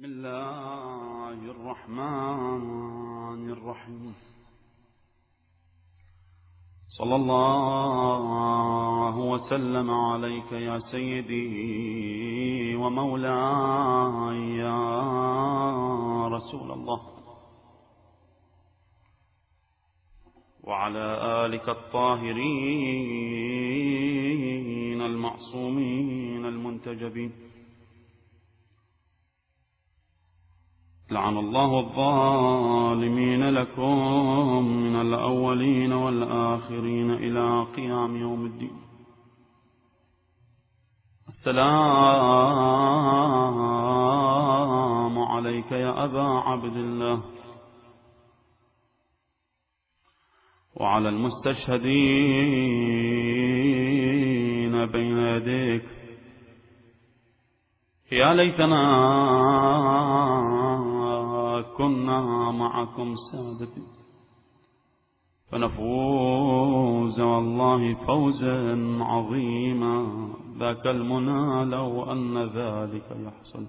بسم الله الرحمن الرحيم. صلى الله وسلم عليك يا سيدي ومولاي يا رسول الله، وعلى آلك الطاهرين المعصومين المنتجبين. لعن الله الظالمين لكم من الأولين والآخرين إلى قيام يوم الدين. السلام عليك يا أبا عبد الله، وعلى المستشهدين بين يديك. يا ليتنا كنا معكم سادتي فنفوز والله فوزا عظيما، ذاك المنى لو أن ذلك يحصل.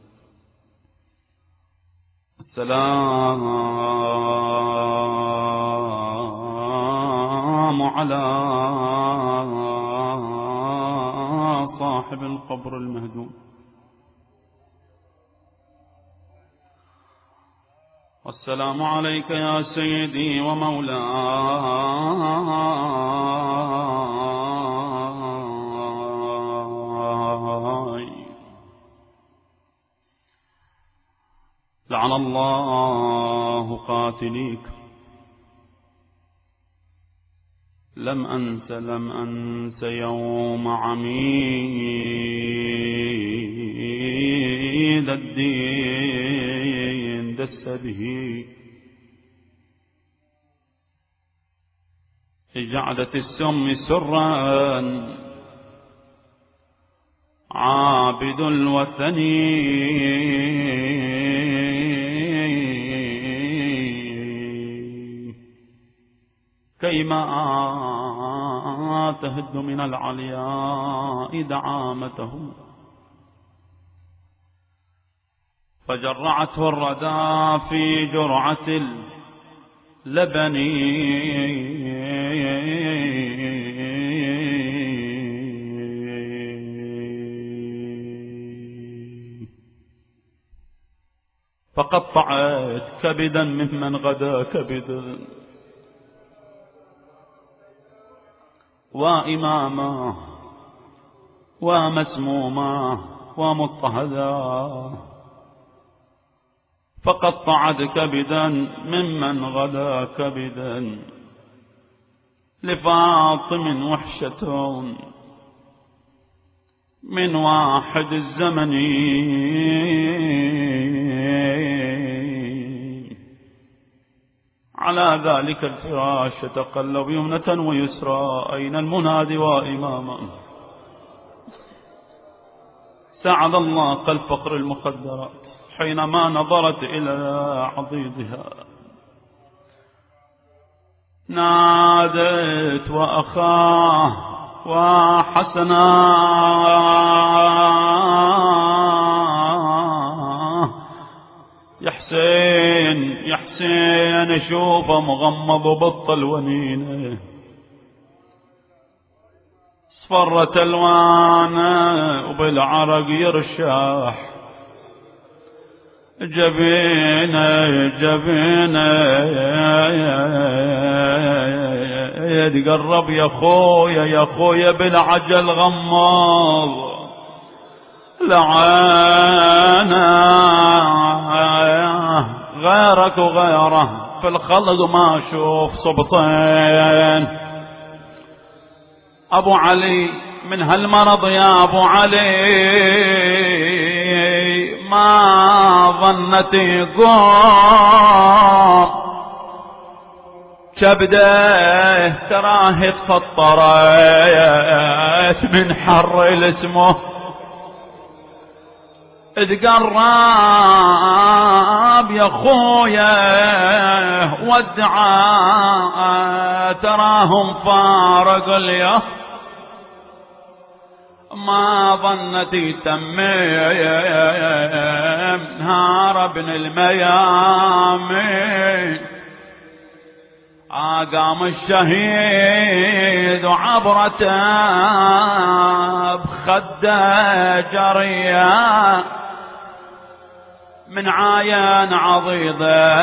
السلام على صاحب القبر المهدوم، والسلام عليك يا سيدي ومولاي. لعن الله قاتليك. لم أنس يوم عميد الدين دس به جعدة السم سرا عابد الوثن كيما تهد من العلياء دعامته، فجرعته الردى في جرعة اللبن فقطعت كبدا ممن غدا كبدا، وإماما ومسموما ومضطهدا، فقطعت كبدا ممن غدا كبدا، لفاطم وحشة من واحد الزمن، على ذلك الفراش تقلب يمنة ويسرى، أين المنادي وإماما. سعد الله كالفقر المخدرات حينما نظرت إلى عضيضها، نادت وأخاه وحسناه، يا حسين يا حسين، اشوفه مغمض وبطل ونينه، اصفرت الوانه وبالعرق يرشاح، جبينه جبينه يتقرب يا خويا يا خويا بالعجل غمض لعانه، غيرك وغيره في الخلق ما اشوف صبطين. ابو علي من هالمرض يا ابو علي ما ظنتي قوم كبده، تراه تفطرت من حر الاسمه، اتقرب يا خويا ودعا، تراهم فارق اليوم ما ظنتي تمم نهار ابن الميام قام الشهيد وعبرته بخده جريا من عاين عضيضه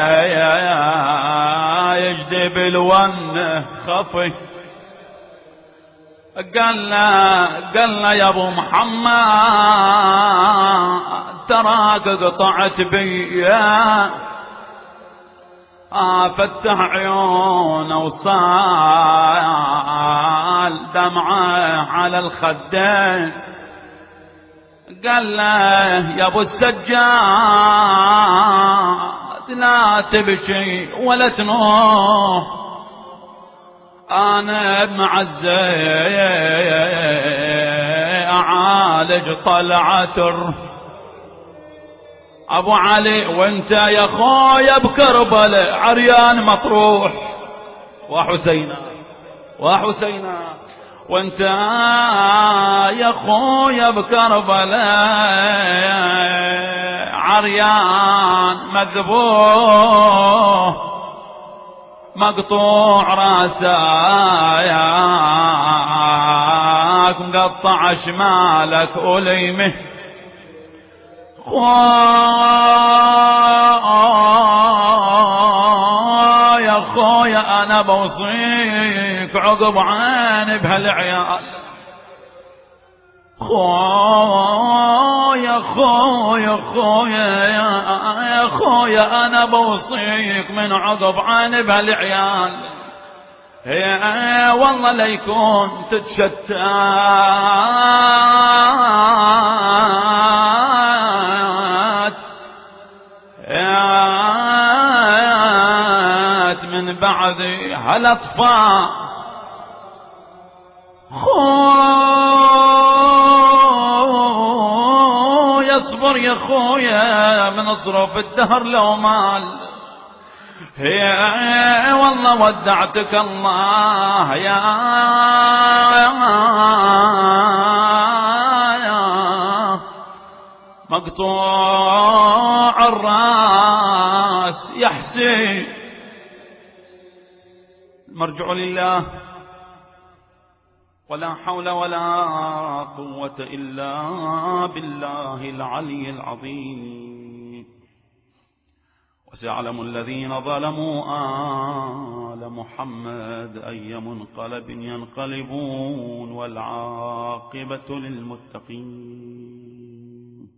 يجدب الون خفي قال له يا ابو محمد تراك قطعت بيا فتح عيونه وصال دمعه على الخدين قال له يا ابو السجاد لا تبكي ولا تنوح انا بمعزه اعالج طلعة ابو علي وانت يا خويا بكربلاء عريان مطروح وحسينا وانت يا خويا بكربلاء عريان مذبوح مقطوع راساك مقطع شمالك وليمه يا خويا انا بوصيك عقب عيني بهالعيال يا خويا انا بوصيك من عقب عيني بهالعيال والله ليكون تتشتت من بعد هالاطفال اصبر يا خويا من ظروف الدهر لو مال والله ودعتك الله يا مقطوع الراس يا حسين مرجع لله ولا حول ولا قوة إلا بالله العلي العظيم وسيعلم الذين ظلموا آل محمد أي منقلب ينقلبون والعاقبة للمتقين.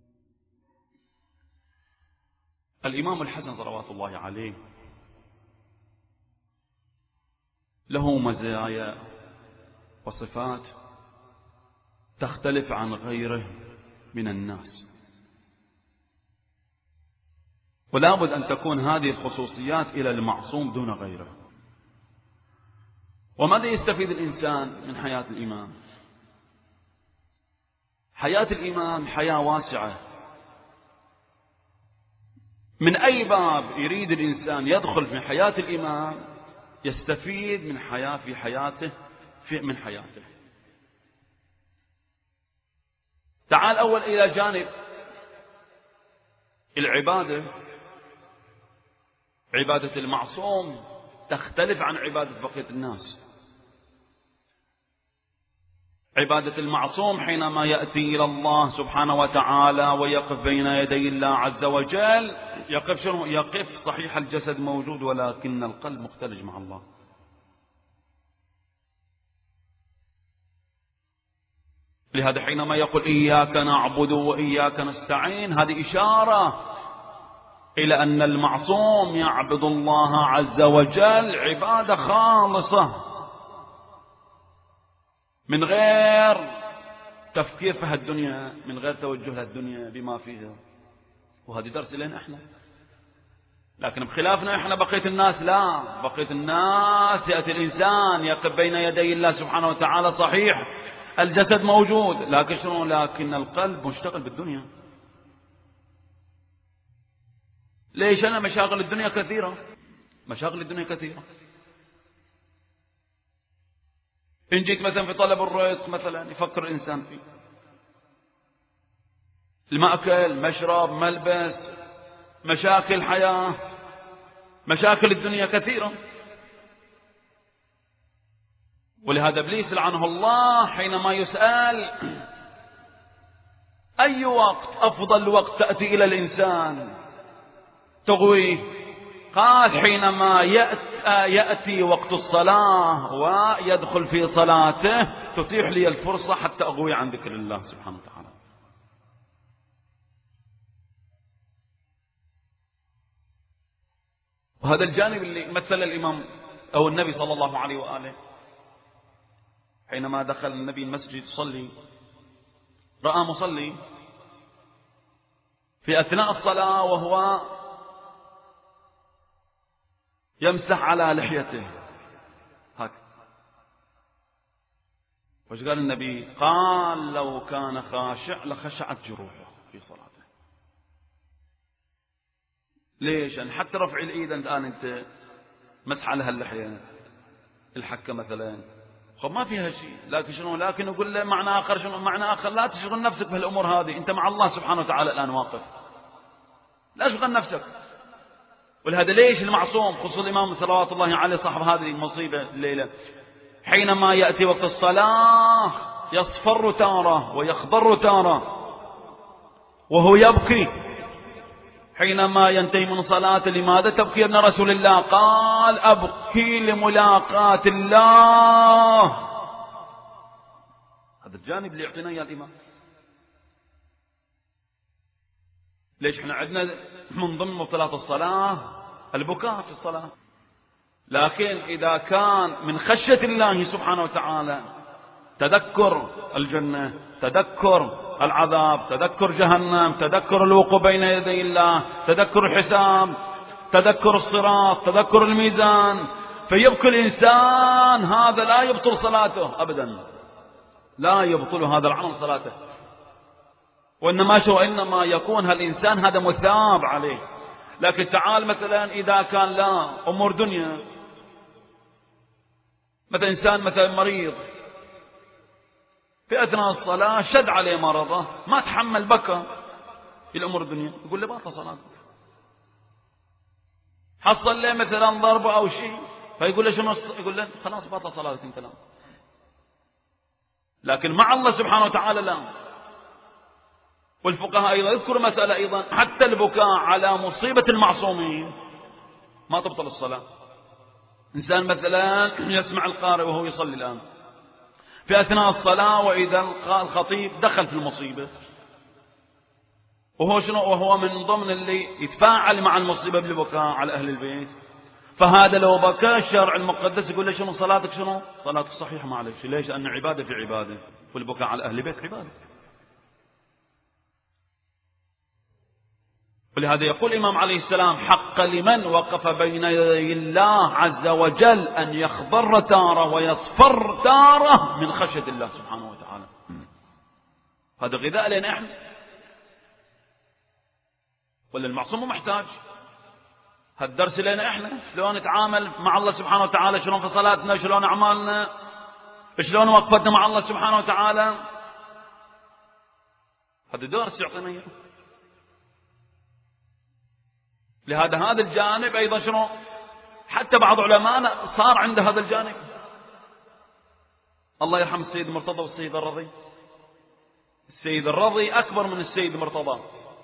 الإمام الحسن صلوات الله عليه له مزايا وصفات تختلف عن غيره من الناس، ولا بد أن تكون هذه الخصوصيات إلى المعصوم دون غيره. وماذا يستفيد الإنسان من حياة الإمام؟ حياة الإمام حياة واسعة، من أي باب يريد الإنسان يدخل في حياة الإمام يستفيد من حياته. تعال أول إلى جانب العبادة. عبادة المعصوم تختلف عن عبادة بقية الناس. عبادة المعصوم حينما يأتي إلى الله سبحانه وتعالى ويقف بين يدي الله عز وجل يقف شنو؟ يقف صحيح الجسد موجود ولكن القلب مختلج مع الله. لهذا حينما يقول إياك نعبد وإياك نستعين هذه إشارة إلى أن المعصوم يعبد الله عز وجل عبادة خالصة من غير تفكير في هالدنيا، من غير توجه للدنيا بما فيها. وهذه درس لنا احنا. لكن بخلافنا احنا بقية الناس لا، بقية الناس يأتي الإنسان يقف بين يدي الله سبحانه وتعالى صحيح الجسد موجود لكن شنو؟ لكن القلب مشتغل بالدنيا. ليش؟ أنا مشاغل الدنيا كثيرة، مشاغل الدنيا كثيرة. إن جيت مثلا في طلب الرزق مثلا يفكر الإنسان فيه، المأكل، مشرب، ملبس، مشاكل الحياة، مشاكل الدنيا كثيرة. ولهذا إبليس لعنه الله حينما يسأل أي وقت أفضل وقت تأتي إلى الإنسان تغويه، قال حينما يأتي وقت الصلاة ويدخل في صلاته تتيح لي الفرصة حتى أغوي عن ذكر الله سبحانه وتعالى. وهذا الجانب اللي مثل الإمام أو النبي صلى الله عليه وآله حينما دخل النبي المسجد يصلي، رأى مصلي في أثناء الصلاة وهو يمسح على لحيته هكذا. وش قال النبي؟ قال لو كان خاشع لخشعت جروحه في صلاته. ليش؟ يعني حتى رفع الإيد الآن أنت مسح على هاللحية الحكة مثلا، خب ما فيها شيء، لكن شنو؟ لكن يقول له معنى آخر. شنو معنى آخر؟ لا تشغل نفسك بهالأمور هذه، أنت مع الله سبحانه وتعالى الآن واقف، لا تشغل نفسك. ولهذا ليش المعصوم خصوصا الإمام صلوات الله عليه صاحب هذه المصيبة الليلة حينما يأتي وقت الصلاة يصفر تارة ويخضر تارة وهو يبكي حينما ينتهي من صلاة. لماذا تبكي ابن رسول الله؟ قال أبكي لملاقاة الله. هذا الجانب اللي يعطينا إياه الإمام. ليش احنا عندنا من ضمن مبطلات الصلاة البكاء في الصلاة، لكن إذا كان من خشية الله سبحانه وتعالى تذكر الجنة، تذكر العذاب، تذكر جهنم، تذكر الوقوف بين يدي الله، تذكر الحساب، تذكر الصراط، تذكر الميزان، فيبكي الإنسان، هذا لا يبطل صلاته أبدا، لا يبطل هذا العمل صلاته، وإنما يكون هالإنسان هذا مثاب عليه. لكن تعال مثلا إذا كان لا أمور دنيا، مثلا إنسان مثلا مريض في أثناء الصلاة شد عليه مرضه ما تحمل بكى في الأمور الدنيا، يقول له باطل صلاتك. حصل له مثلا ضربه أو شيء فيقول له شنو؟ يقول له خلاص باطل صلاتك انت لا. لكن مع الله سبحانه وتعالى لا. والفقهاء أيضا يذكر مسألة أيضا، حتى البكاء على مصيبة المعصومين ما تبطل الصلاة. إنسان مثلا يسمع القارئ وهو يصلي الآن في أثناء الصلاة، وإذا الخطيب دخل في المصيبة وهو شنو؟ وهو من ضمن اللي يتفاعل مع المصيبة بالبكاء على أهل البيت، فهذا لو بكى الشرع المقدس يقول له شنو صلاتك؟ شنو صلاتك صحيحة معلش. ليش؟ لأن عبادة في عبادة، والبكاء على أهل البيت عبادة. ولهذا يقول الإمام عليه السلام حق لمن وقف بين يدي الله عز وجل أن يخضر تارة ويصفر تارة من خشية الله سبحانه وتعالى. هذا غذاء لنا احنا، ولا المعصوم محتاج؟ هالدرس لنا احنا، شلون نتعامل مع الله سبحانه وتعالى، شلون في صلاتنا، شلون أعمالنا، شلون وقفتنا مع الله سبحانه وتعالى. هذا درس يعطينا اياه. لهذا هذا الجانب أيضا شنو؟ حتى بعض علماءنا صار عنده هذا الجانب. الله يرحم السيد مرتضى والسيد الرضي. السيد الرضي أكبر من السيد مرتضى،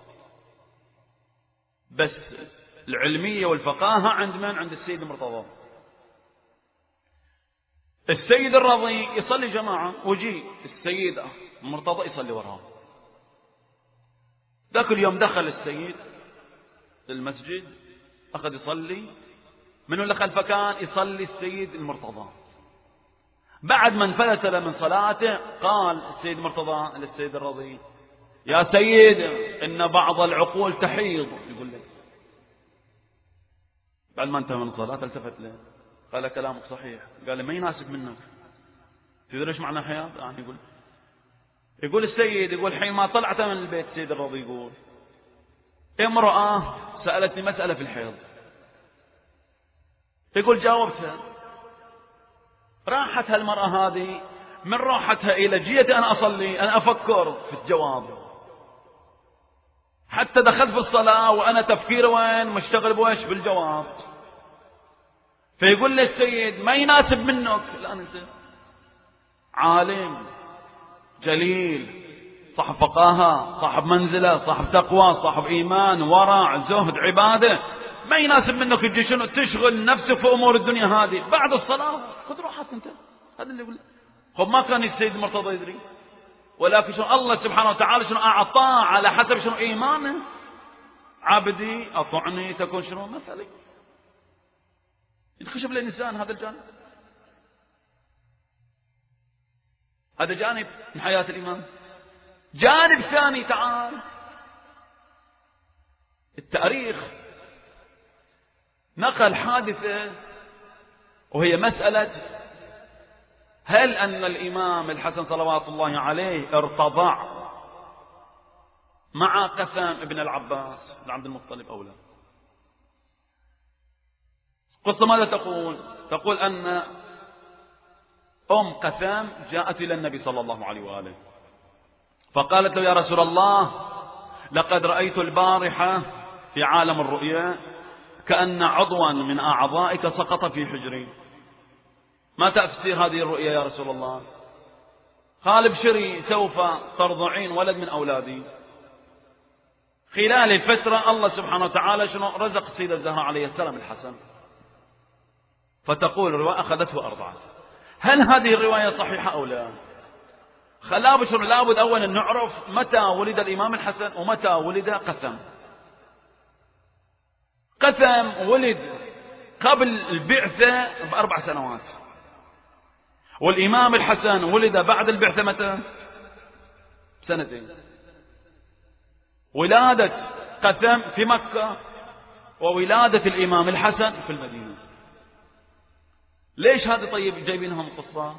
بس العلمية والفقاهة عند من؟ عند السيد مرتضى. السيد الرضي يصلي جماعة وجي السيد مرتضى يصلي وراءه. ذاك اليوم دخل السيد المسجد أخذ يصلي، منو اللي خلفه؟ كان يصلي السيد المرتضى. بعد ما انفلت من صلاته قال السيد مرتضى للسيد الرضي يا سيد إن بعض العقول تحيض. يقول له بعد ما انتهى من الصلاة التفت له قال كلامك صحيح. قال له ما يناسب منك، تدري ايش معنى حياض؟ يعني يقول السيد، يقول حين ما طلعت من البيت السيد الرضي يقول امرأة سألتني مسألة في الحيض، يقول جاوبتها، راحت هالمرأة هذه، من راحتها إلى جيت أنا أصلي أنا أفكر في الجواب، حتى دخلت في الصلاة وأنا تفكير وين مشتغل بوش بالجواب. فيقول لي السيد ما يناسب منك، الآن أنت عالم جليل، صاحب فقاهة، صاحب منزلة، صاحب تقوى، صاحب إيمان، ورع، زهد، عبادة، ما يناسب منك تجي شنو تشغل نفسك في أمور الدنيا هذه بعد الصلاة، خذ روحك أنت. هذا اللي يقول. خب ما كان السيد المرتضى يدري، ولكن شنو الله سبحانه وتعالى شنو أعطاه على حسب شنو إيمانه. عبدي أطعني تكون شنو مثلي. ينخشب للإنسان هذا الجانب، هذا جانب من حياة الإمام. جانب ثاني، تعال التاريخ نقل حادثة، وهي مسألة هل أن الإمام الحسن صلوات الله عليه ارتضع مع قثم ابن العباس بن عبد المطلب أو لا. قصة ماذا تقول؟ تقول أن أم قثام جاءت إلى النبي صلى الله عليه وآله فقالت له: يا رسول الله، لقد رأيت البارحة في عالم الرؤيا كأن عضوا من أعضائك سقط في حجري، ما تفسير هذه الرؤيا يا رسول الله؟ قال: ابشري سوف ترضعين ولد من أولادي. خلال الفترة الله سبحانه وتعالى شنو رزق السيدة الزهراء عليه السلام الحسن. فتقول الرواية أخذته وأرضعته. هل هذه الرواية صحيحة أو لا؟ لابد أولا نعرف متى ولد الإمام الحسن ومتى ولد قثم. قثم ولد قبل البعثة ب4 سنوات، والإمام الحسن ولد بعد البعثة متى؟ 2 سنين. ولادة قثم في مكة وولادة الإمام الحسن في المدينة. ليش هذه طيب جايبينهم قصة؟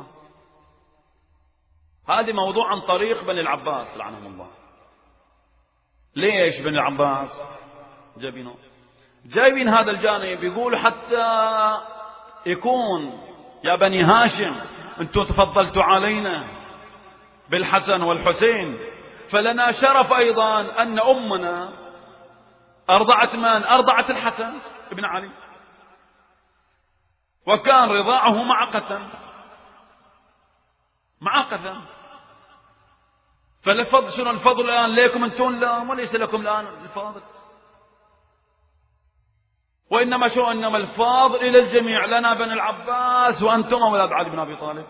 هذه موضوع عن طريق بني العباس لعنهم الله. ليش بني العباس جايبينه؟ جايبين هذا الجانب يقول حتى يكون يا بني هاشم انتم تفضلتوا علينا بالحسن والحسين، فلنا شرف أيضا أن أمنا أرضعت من؟ أرضعت الحسن ابن علي، وكان رضاعه مع قثم. فالفضل شنو الفضل الآن ليكم أنتم؟ لا، وليس لكم الآن الفضل، وإنما الفاضل إلى الجميع، لنا بني العباس وأنتم أولاد علي بن أبي طالب.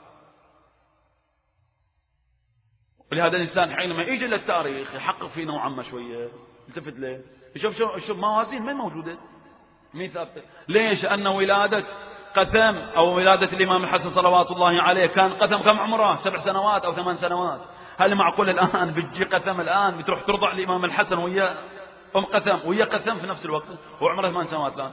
ولهذا الإنسان حينما يجي للتاريخ يحقق فيه نوعا ما شوية، التفت له يشوف موازين ما موجودة، مين ثابتة. ليش؟ أن ولادة قثم أو ولادة الإمام الحسن صلوات الله عليه كان قثم كم عمره؟ 7 سنوات أو 8 سنوات. هل معقول الآن بتجي قثم الآن بتروح ترضع الإمام الحسن ويا أم قثم ويا قثم في نفس الوقت وعمره 8 سنوات الآن؟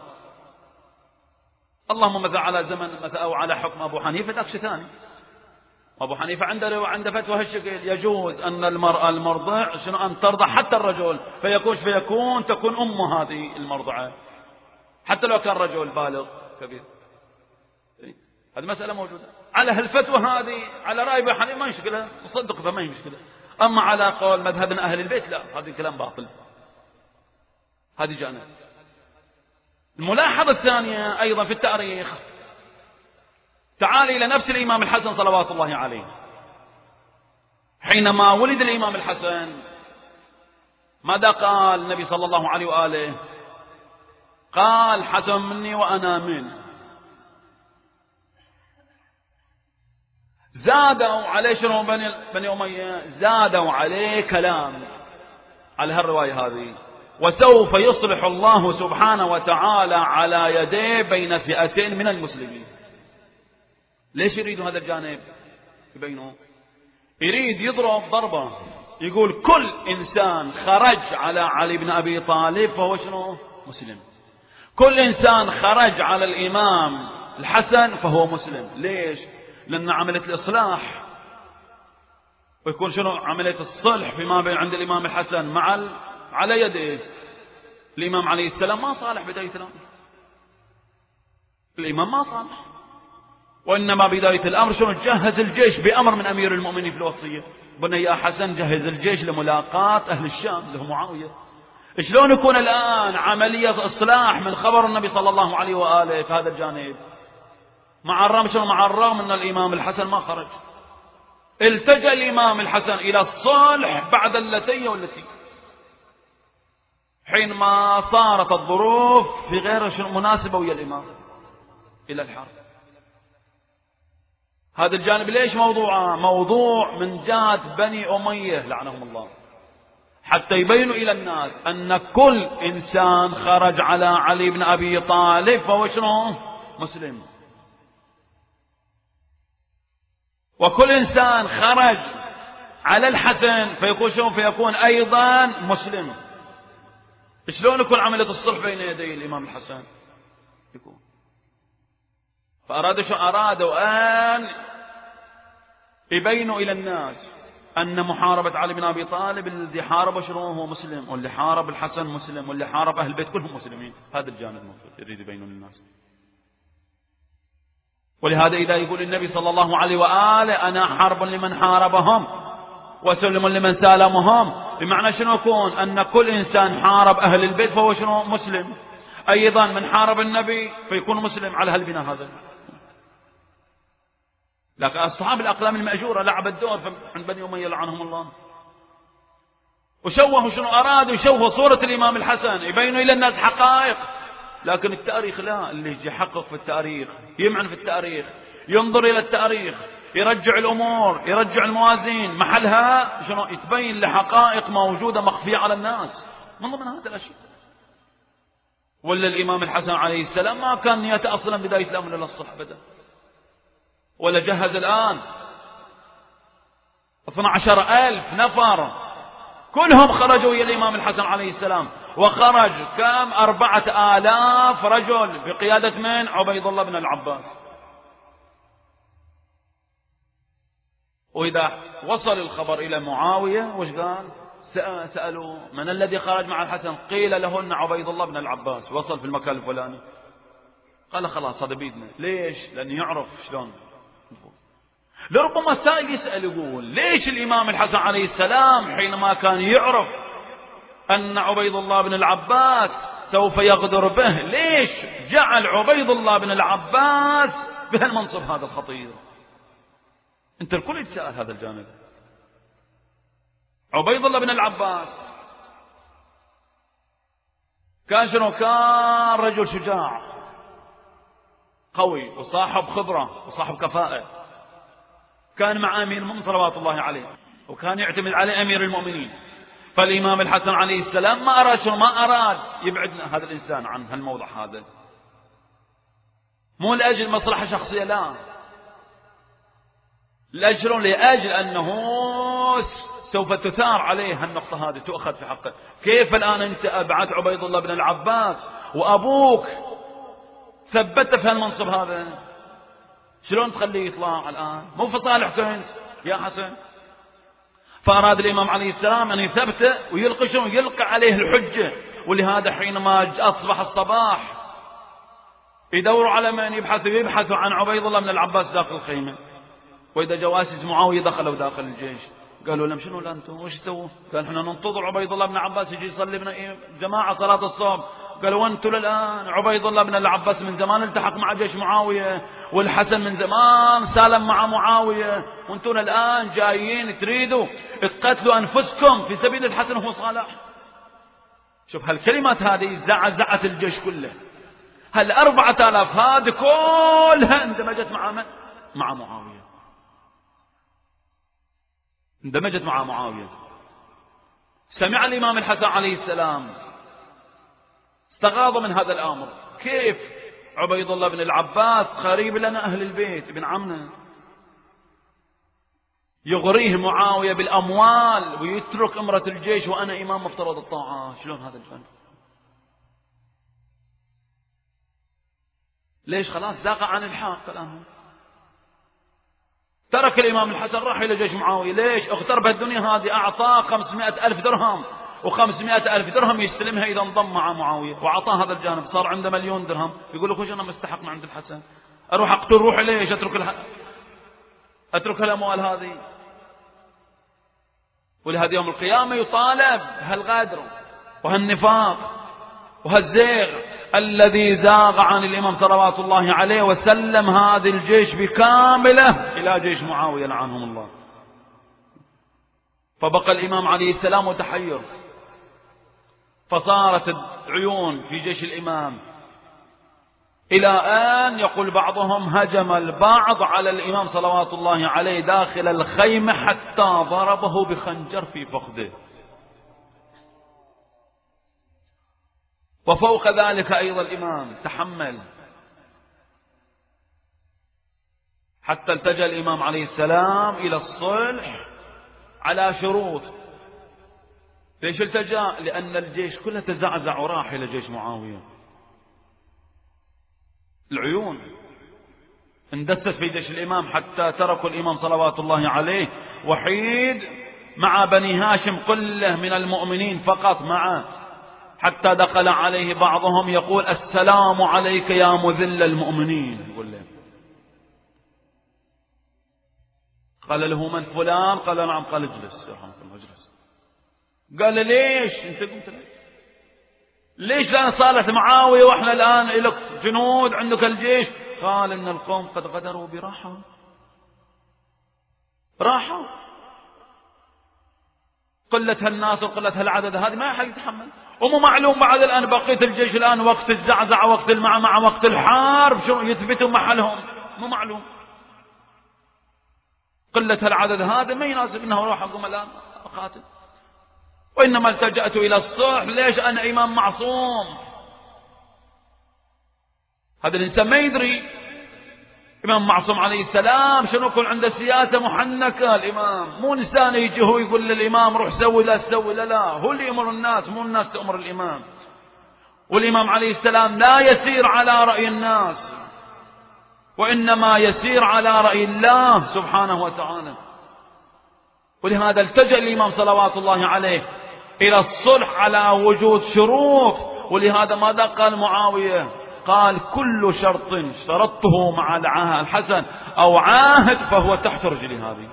اللهم مثلا على زمن مثلا أو على حكم أبو حنيفة ذاك شيء ثاني. أبو حنيفة عنده فتوى هالشكل، يجوز أن المرأة المرضع شنو أن ترضع حتى الرجل، فيكون تكون أم هذه المرضعة حتى لو كان رجل بالغ كبير. هذه مسألة موجودة. على هالفتوى هذه على رأي أبو حنيفة ما يشكلها، مصدق فما يشكلها. أما على قول مذهب أهل البيت لا، هذا الكلام باطل. هذه جانب. الملاحظة الثانية أيضا في التاريخ، تعال إلى نفس الإمام الحسن صلوات الله عليه. حينما ولد الإمام الحسن ماذا قال النبي صلى الله عليه وآله؟ قال: حسن مني وأنا منه. زادوا عليه شنو بني أمية؟ زادوا عليه كلام على هالرواية هذه: وسوف يصلح الله سبحانه وتعالى على يديه بين فئتين من المسلمين. ليش يريدوا هذا الجانب يبينوه؟ يريد يضرب ضربة يقول كل إنسان خرج على علي بن أبي طالب فهو شنو؟ مسلم. كل إنسان خرج على الإمام الحسن فهو مسلم. ليش؟ لأن عملية الإصلاح ويكون شنو عملية الصلح فيما بين عند الإمام الحسن مع على يد الإمام عليه السلام ما صالح بداية الأمر. الإمام ما صالح، وإنما بداية الأمر شنو؟ جهز الجيش بأمر من أمير المؤمنين في الوصية، بني يا حسن جهز الجيش لملاقاة أهل الشام اللي هو معاوية. شلون يكون الآن عملية إصلاح من خبر النبي صلى الله عليه وآله في هذا الجانب؟ مع الرغم أن الإمام الحسن ما خرج، التجأ الإمام الحسن إلى الصلح بعد اللتي والتي، حينما صارت الظروف في غير مناسبة ويا الإمام إلى الحرب. هذا الجانب ليش موضوع من جهة بني أمية لعنهم الله، حتى يبينوا إلى الناس أن كل إنسان خرج على علي بن أبي طالب فهو شنو؟ مسلم، وكل إنسان خرج على الحسن فيكون شنو؟ فيكون أيضا مسلم. شلون يكون عملية الصلح بين يدي الإمام الحسن؟ يكون أرادوا أن يبينوا إلى الناس أن محاربة علي بن أبي طالب الذي حارب شنو؟ هو مسلم، واللي حارب الحسن مسلم، واللي حارب أهل البيت كلهم مسلمين. هذا الجانب المفروض يريد يبينوا للناس. ولهذا إذا يقول النبي صلى الله عليه وآله أنا حرب لمن حاربهم وسلم لمن سالمهم، بمعنى شنو يكون؟ أن كل إنسان حارب أهل البيت فهو شنو؟ مسلم. أيضا من حارب النبي فيكون مسلم على هالبناء هذا. لكن أصحاب الأقلام المأجورة لعبت دور عند بني أمية لعنهم الله، وشوهوا شنو؟ أرادوا يشوهوا صورة الإمام الحسن، يبينوا إلى الناس حقائق. لكن التاريخ لا، اللي يجي يحقق في التاريخ، يمعن في التاريخ، ينظر إلى التاريخ، يرجع الأمور، يرجع الموازين محلها، شنو؟ يتبين لحقائق موجودة مخفية على الناس من ضمن هذا الأشياء. ولا الإمام الحسن عليه السلام ما كان نيته أصلا بداية الأمر إلى الصلح بدأ، ولا جهز الآن 12,000 نفر كلهم خرجوا إلى الإمام الحسن عليه السلام، وخرج كم؟ 4,000 رجل بقيادة من؟ عبيد الله بن العباس. وإذا وصل الخبر إلى معاوية وش قال؟ سألوا من الذي خرج مع الحسن؟ قيل له أن عبيد الله بن العباس وصل في المكان الفلاني. قال خلاص هذا بيدنا. ليش؟ لأنه يعرف شلون. لربما سائل يسأل يقول ليش الإمام الحسن عليه السلام حينما كان يعرف أن عبيد الله بن العباس سوف يغدر به، ليش جعل عبيد الله بن العباس بهالمنصب هذا الخطير؟ انت الكل يتساءل هذا الجانب. عبيد الله بن العباس كان شنو؟ كان رجل شجاع قوي وصاحب خبرة وصاحب كفاءة، كان مع أمير المؤمنين صلوات الله عليه، وكان يعتمد عليه أمير المؤمنين. فالإمام الحسن عليه السلام ما أراد يبعد هذا الإنسان عن هالموضع هذا، مو لأجل مصلحة شخصية، لا، لأجل أنه سوف تثار عليه هالنقطة هذه، تؤخذ في حقه. كيف الآن أنت أبعد عبيد الله بن العباس وأبوك ثبت في هالمنصب هذا، شلون تخليه يطلع الآن؟ مو في صالحك أنت يا حسن. فأراد الإمام عليه السلام أن يثبته ويلقي شنو؟ يلقى عليه الحجة. ولهذا حينما أصبح الصباح يدوروا على من يبحثوا عن عبيد الله بن العباس داخل الخيمة، وإذا جواسيس معاوية دخلوا داخل الجيش قالوا لهم شنو أنتم وش تسووا؟ قال احنا ننتظر عبيد الله بن العباس يجي يصلي بنا جماعة صلاة الصبح. قالوا وانتم الآن عبيد الله بن العباس من زمان التحق مع جيش معاوية، والحسن من زمان سالم مع معاوية، وانتم الآن جايين تريدوا تقتلوا أنفسكم في سبيل الحسن وهو صالح. شوف هالكلمات هذه زعزعت الجيش كله. 4,000 هذه كلها اندمجت مع معاوية، اندمجت مع معاوية. سمع الإمام الحسن عليه السلام استغاض من هذا الأمر. كيف عبيد الله بن العباس قريب لنا أهل البيت ابن عمنا يغريه معاوية بالأموال ويترك أمرة الجيش وأنا إمام مفترض الطاعة؟ شلون هذا الفن؟ ليش؟ خلاص ذاق عن الحق الآن. ترك الإمام الحسن راح إلى جيش معاوية. ليش؟ اغترب الدنيا هذه، أعطاه 500,000 درهم، و500,000 درهم يستلمها إذا انضم مع معاوية، وأعطاه هذا الجانب، صار عنده 1,000,000 درهم. يقول لك وش أنا مستحق من عند الحسن؟ أروح أقتل روحي ليش؟ أترك الأموال هذه. ولهذا يوم القيامة يطالب هالغدر وهالنفاق وهالزيغ الذي زاغ عن الإمام صلوات الله عليه وسلم هذا الجيش بكامله إلى جيش معاوية لعنهم الله. فبقى الإمام عليه السلام متحير، فصارت العيون في جيش الإمام، إلى أن يقول بعضهم هجم البعض على الإمام صلوات الله عليه داخل الخيمة حتى ضربه بخنجر في فخذه. وفوق ذلك أيضا الإمام تحمل حتى التجأ الإمام عليه السلام إلى الصلح على شروط. ليش التجأ؟ لأن الجيش كله تزعزع وراح إلى جيش معاوية. العيون اندست في جيش الإمام حتى تركوا الإمام صلوات الله عليه وحيد مع بني هاشم كله من المؤمنين فقط معه، حتى دخل عليه بعضهم يقول السلام عليك يا مذل المؤمنين. يقول له، قال له من فلان؟ قال نعم. قال اجلس رحمة الله اجلس. قال ليش انت قمت ليش الآن صالت معاوية واحنا الآن لك جنود عندك الجيش؟ قال ان القوم قد غدروا براحة، راحوا قلتها الناس وقلتها العدد، هذه ما حد يتحمل. ومو معلوم بعد الآن بقية الجيش الآن وقت الزعزع وقت المعمعة وقت الحرب شو يثبتوا محلهم، مو معلوم. قلتها العدد هذا ما يناسب انه اروح اقوم الآن اقاتل. وإنما التجأت إلى الصلح. ليش؟ أنا إمام معصوم. هذا الإنسان ما يدري إمام معصوم عليه السلام شنو يكون عنده سياسة محنكة. الإمام مو إنسان يجي هو يقول للإمام روح سوي لا تسوي، لا هو اللي يأمر الناس، مو الناس تأمر الإمام. والإمام عليه السلام لا يسير على رأي الناس، وإنما يسير على رأي الله سبحانه وتعالى. ولهذا التجأ الإمام صلوات الله عليه إلى الصلح على وجود شروط. ولهذا ماذا قال معاوية؟ قال كل شرط اشترطته مع الحسن أو عاهد فهو تحت رجلي هذه.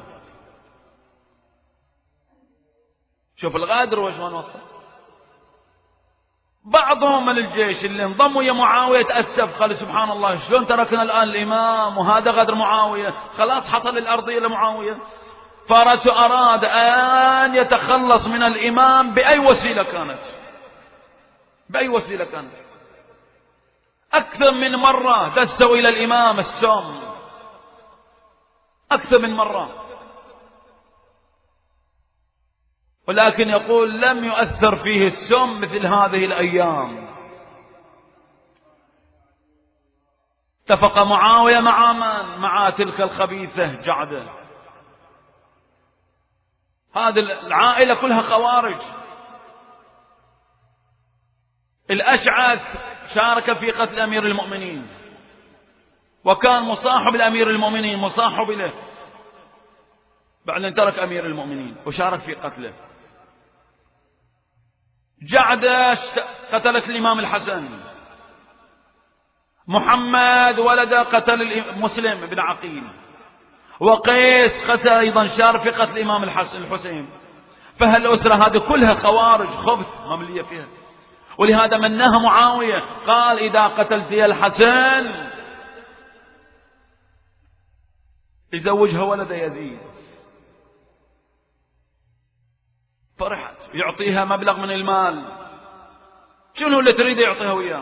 شوف الغادر وشلون وصل. بعضهم من الجيش اللي انضموا يا معاوية تأسف، قال سبحان الله شلون تركنا الآن الإمام وهذا غدر معاوية، خلاص حصل الأرضية لمعاوية. أراد أن يتخلص من الإمام بأي وسيلة كانت، بأي وسيلة كانت. أكثر من مرة دسوا إلى الإمام السم، أكثر من مرة، ولكن يقول لم يؤثر فيه السم مثل هذه الأيام. اتفق معاوية مع من؟ مع تلك الخبيثة جعدة. هذه العائلة كلها خوارج. الأشعث شارك في قتل أمير المؤمنين، وكان مصاحب لأمير المؤمنين، مصاحب له بعد أن ترك أمير المؤمنين وشارك في قتله. جعدة قتلت الإمام الحسن. محمد ولده قتل مسلم بن عقيل. وقيس قتل أيضا شارك في قتل الإمام الحسين. فهالأسرة هذه كلها خوارج خبث مملية فيها. ولهذا منها معاوية قال إذا قتلت يا الحسن يزوجها ولد يزيد. فرحت يعطيها مبلغ من المال. شنو اللي تريد يعطيها وياه؟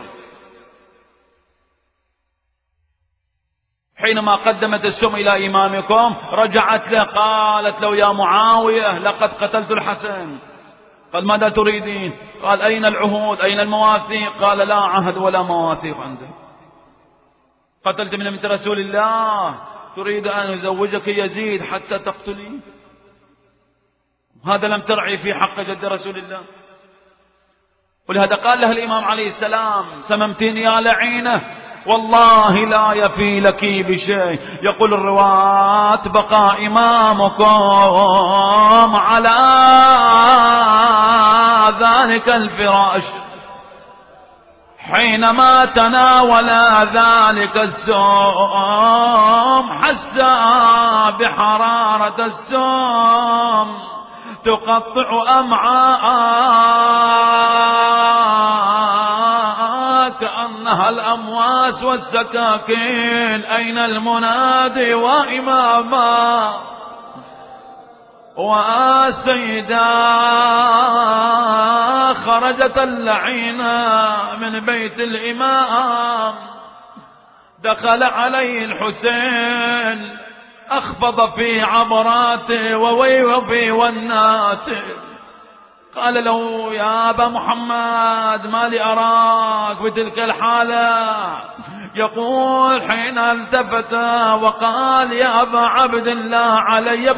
حينما قدمت السم إلى إمامكم رجعت له قالت له يا معاوية لقد قتلت الحسن. قال ماذا تريدين؟ قال أين العهود أين المواثيق؟ قال لا عهد ولا مواثيق عندي. قتلت من بنت رسول الله تريد أن يزوجك يزيد حتى تقتلي؟ هذا لم ترعي في حق جد رسول الله. ولهذا قال له الإمام عليه السلام سممتني يا لعينة والله لا يفي لك بشيء. يقول الرواة بقى إمامكم على ذلك الفراش حينما تناول ذلك السم حس بحرارة السم تقطع أمعاء كأنها الأمواس والسكاكين. أين المنادي وإماما وسيدا؟ خرجت اللعينة من بيت الإمام، دخل عليه الحسين، أخفض في عبراته وفي وناته، قال له يا أبا محمد ما لي أراك بتلك الحالة؟ يقول حين التفت وقال يا أبا عبد الله علي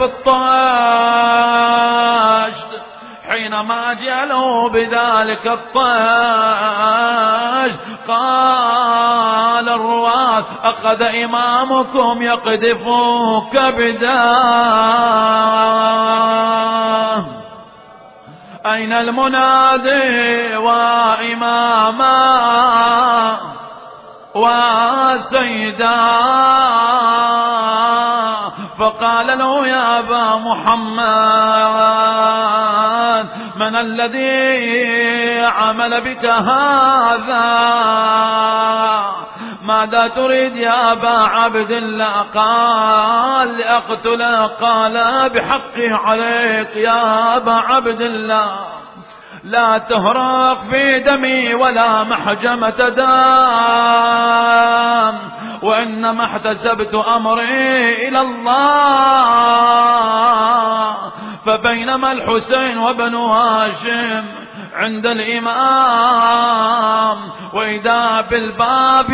بالطاش. حينما جاء بذلك الطاش قال الرواة أخذ إمامكم يقذف كبدا. أين المنادي وإماما وسيدا؟ فقال له يا أبا محمد من الذي عمل بك هذا؟ ماذا تريد يا أبا عبد الله؟ قال لأقتله. قال بحقي عليك يا أبا عبد الله، لا تهرق في دمي ولا محجمة دم، وإنما احتسبت أمري إلى الله. فبينما الحسين وابن هاشم عند الإمام وإذا بالباب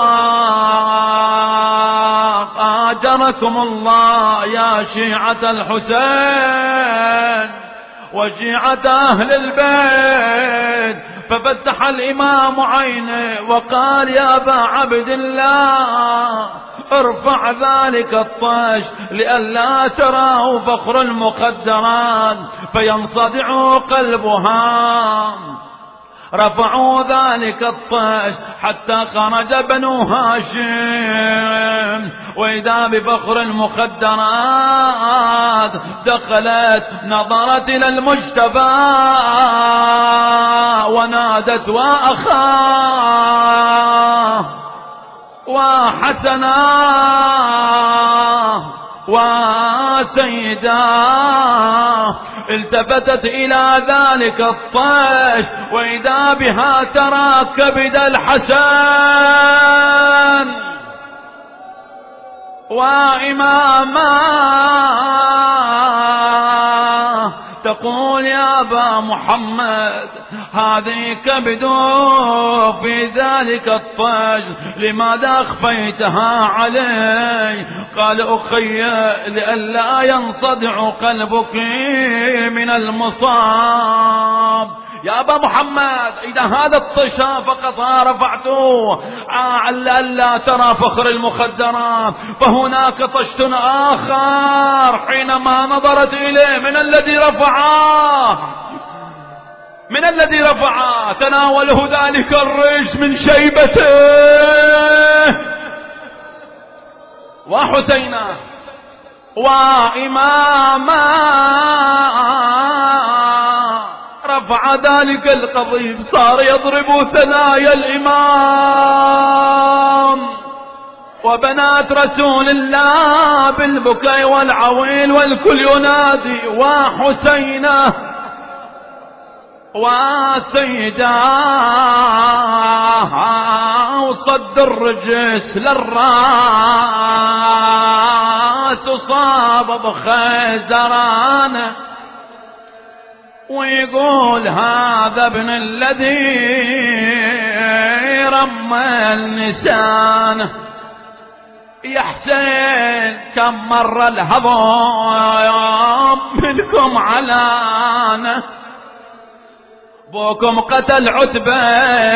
يطرق آجركم الله يا شيعة الحسين وشيعة أهل البيت. ففتح الإمام عينه وقال يا أبا عبد الله ارفع ذلك الطش لئلا تراه فخر المخدرات فينصدع قلبها. رفعوا ذلك الطش حتى خرج بنو هاشم وإذا بفخر المخدرات دخلت نظرت إلى المجتبى ونادت وأخاه وحسناه وسيداه. التفتت إلى ذلك الطش وإذا بها ترى كبد الحسن وإماما. تقول يا أبا محمد هذه كبد في ذلك الطش، لماذا أخفيتها علي؟ قال أخي لئلا ينصدع قلبك من المصاب. يا أبا محمد إذا هذا الطشا فقط رفعته ألا ترى فخر المخدرات، فهناك طشت آخر حينما نظرت إليه من الذي رفعه تناوله ذلك الرجل من شيبته وحسينا وإماما. رفع ذلك القضيب صار يضرب ثنايا الإمام وبنات رسول الله بالبكاء والعويل والكل ينادي وحسينه وسيداه. وصد الرجس للراس وصاب بخيزرانه ويقول هذا ابن الذي رمى النسان. يا حسين كم مر الهضم منكم علانه، بوكم قتل عتبة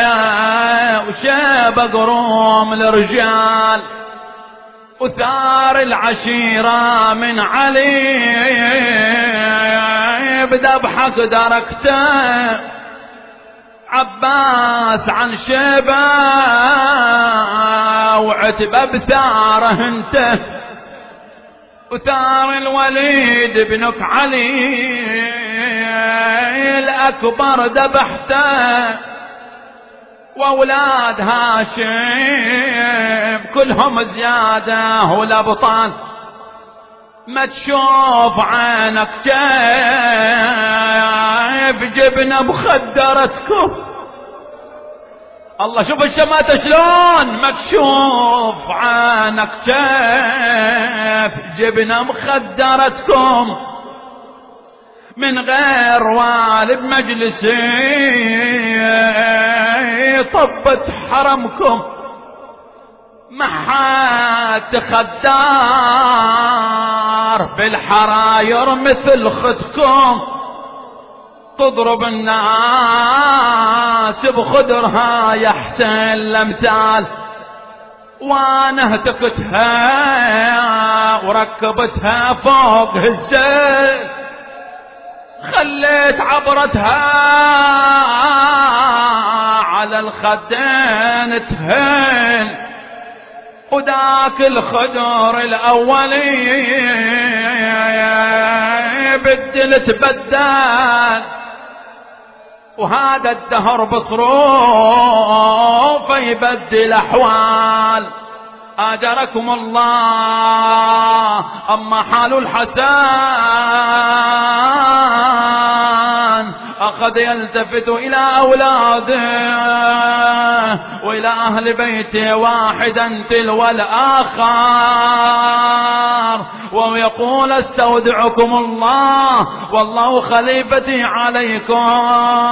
وشاب قروم الرجال وثار العشيرة من علي بذبحك دركته عباس عن شيبة وعتبة بثاره انت، وثار الوليد بنك علي الأكبر ذبحته، وأولاد هاشم كلهم زيادة والأبطال. ما تشوف عينك كيف جبنا بخدرتكم. الله شوف الشماتة شلون. ما تشوف عينك كيف جبنا مخدرتكم، من غير والد مجلسي طبت حرمكم. محات خدار بالحراير مثل خدكم، تضرب الناس بخدرها يحسن الامثال. وانا اهتكتها وركبتها فوق الزيت، خليت عبرتها على الخدين تهل، وداك الخدر الاولي بدل تبدل. وهذا الدهر بصروف يبدل احوال. اجركم الله. اما حال الحسن اخذ يلتفت الى اولاده والى اهل بيته واحدا تلو الاخر، ويقول استودعكم الله والله خليفتي عليكم.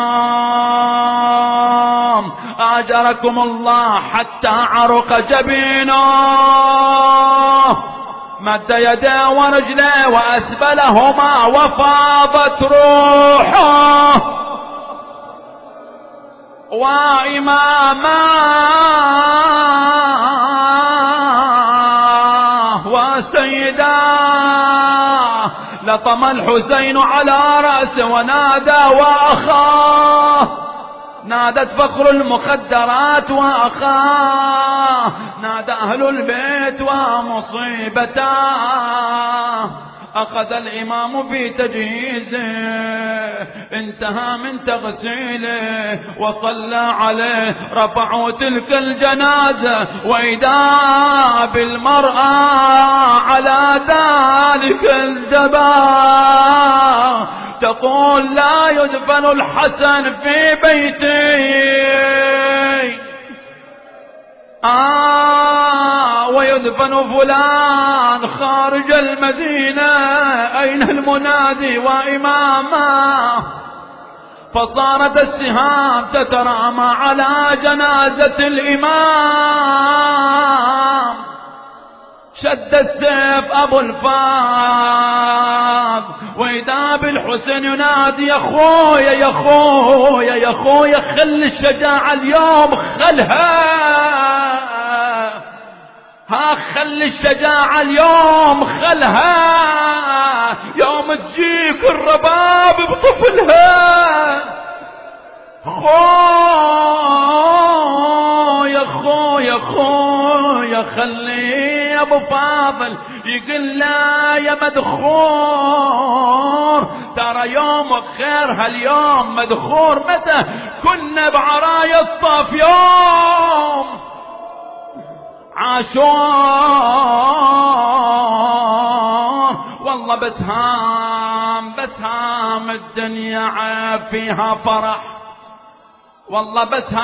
اجركم الله حتى عرق جبينه، مد يديه ورجليه واسبلهما وفاضت روحه. وإماما وسيدا لطم الحسين على رأسه ونادى وأخاه. نادت فخر المخدرات وأخاه، نادى أهل البيت ومصيبته. أخذ الإمام في تجهيزه، انتهى من تغسيله وصلى عليه. رفعوا تلك الجنازة وإذا بالمرأة على ذلك الجبال تقول لا يدفن الحسن في بيتي ويدفن فلان خارج المدينة. أين المنادي وإمامه؟ فصارت السهام تترامى على جنازة الإمام. شد السيف أبو الفاض وإذا بالحسين ينادي يا خويا يا خويا يا خويا خل الشجاعة اليوم خلها، خل الشجاعة اليوم خلها، يوم تجيك الرباب بطفلها. خويا خويا خويا خلي ابو فاضل يقول لا يا مدخور ترى يومك خير هاليوم مدخور. متى كنا بعرايا الطاف يوم عاشور. والله بسهام الدنيا عيب فيها فرح. والله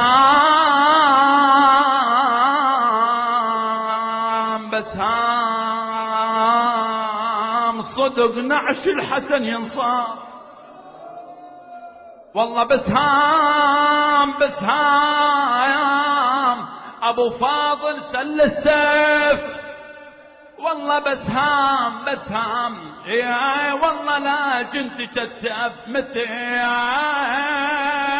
بسهام صدق نعش الحسن ينصاب. والله بسهام ابو فاضل سل السيف. والله بسهام يا والله لا كنت تتأف متى